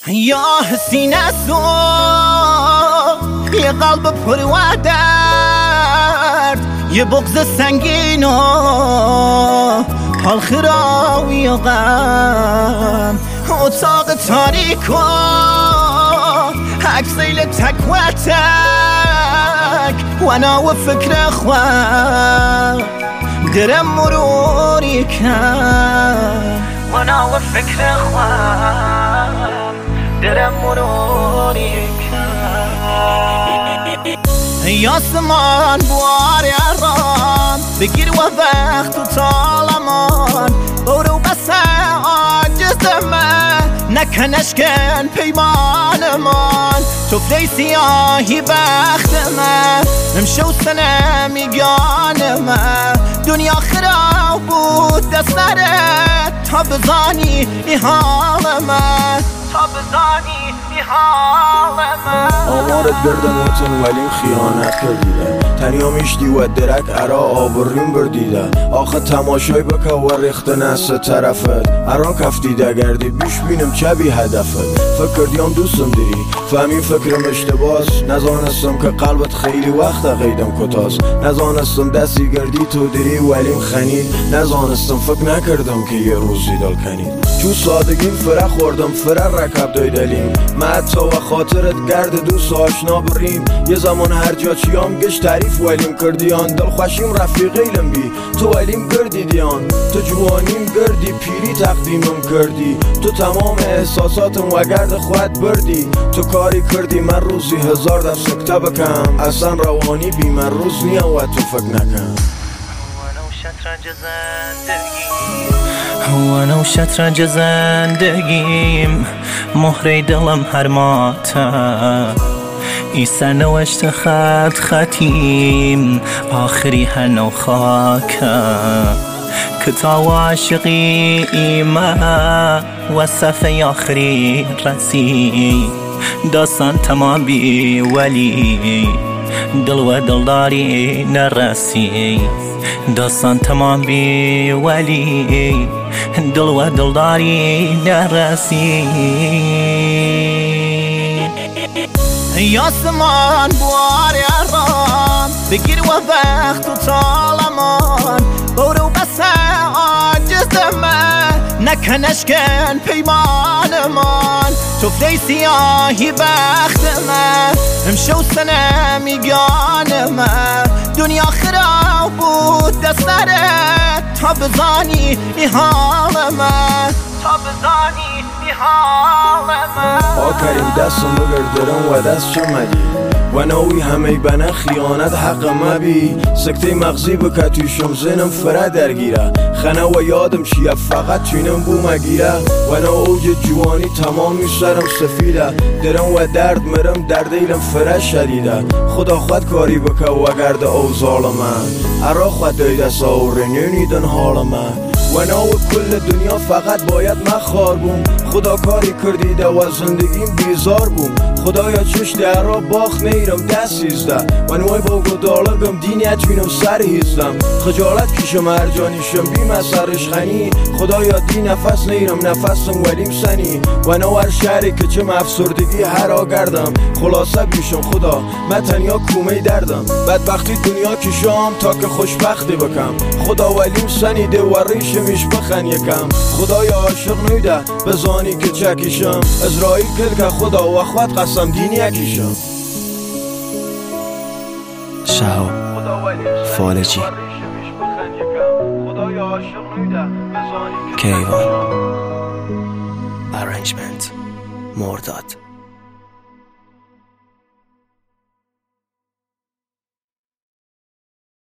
یا حسین تو یه قلب پر و درد، یه بغض سنگین و حال خراوی و غم، اتاق تاریک و عکسیل تک و تک و انا و فکر خواه درم مروری کن و انا و فکر خواه درم مروری کن. یاسمان بوار ارام بگیر و وقت و طالمان، برو بس عاجزمه نکنش کن پیمانمان، توفلی سیاهی بختمه امشو سنه میگانمه، دنیا خراب بود دسترت تا بزانی ای حالمه، تا بزانی ای حالمه. آمارت گردن وطن ولی خیانت کردیده، تنیا میشتی و درک ارا آوریم بردیده، آخه تماشای بکه و ریخت نست طرفت ارا کفتیده گردی بیش بینم چه بی هدفت، فکر دیام دوستم دیری فهمی فکرم اشتباس، نزانستم که قلبت خیلی وقت قیدم کتاس، نزانستم دستی گردی تو دیری ولیم خنید، نزانستم فکر نکردم که یه روزی دل کنید، چون سادگیم فره خوردم فره رکب دایدلیم، من حتی و خاطرت گرد دوست آشنا بریم، یه زمان هر جا چیام گش تعریف ولیم کردیان، دل خوشیم رفیقیلم بی تو ولیم کردیدیان، تو جوانیم گردی پیری تقدیمم کردی، تو تمام احساساتم و گرد خود بردی، تو کاری کردی من روزی 1000 دفع سکته بکم، اصلا روانی بی من روز نیم و تو فکر نکن. وانا و شطرنج زندگیم مهره دلم هر ماته، ای سرنوشت خط ختیم آخری هر نو خاکه، کتاب عاشقی ایمه و صفحه آخری رسی، داستان تمام بی ولی دل و دلداری نرسی، داستان تمام بی ولی دل و دلداری نرسی. یاسمان بوار ارام بگیر و وقت و طالمان، برو بس عاجزمه نکنش کن پیمانمان، توفلی سیاهی بختمه امشو سنه میگانمه، دنیا خراب بود دسترت تا بزانی ای حالمه، تا بزانی ای حالمه. آخرین دستم بگردرم و دست شمدی و نوی همه بنا خیانت حق مبی، سکته مغزی بکه تویشم زنم فره درگیره، خنه و یادم چیه فقط توینم بو مگیره، و نو اوج جوانی تمامی سرم سفیده، درم و درد مرم دردیلم فره شدیده، خدا خود کاری بکه و گرد او ظالمه، ارا خود دیده ساوره نینیدن حالمه، و نو کل دنیا فقط باید مخار بوم، خدا کاری کردیده و زندگیم بیزار بوم، خدایا چش درا باخ میرم دست سیزده، و نوی با گدالگم دینی اتوینم سر هیزدم، خجالت کشم هر جانیشم بیم از سرش خنی، خدایا دی نفس نیرم نفسم ولیم سنی، و نو هر شهری که چم افسردگی هر آگردم، خلاصه بیشم خدا من تنیا کومه دردم، بدبختی دنیا کشم تا که خوشبختی بکم، خدا ولیم سنیده و ریشمیش بخن یکم، خدایا عاشق نیده بزانی که چکیشم، ازرائیل کل که خدا و خود قسم دینی اکیشم. شهاب فالجی کیوان ارنجمنت مرداد.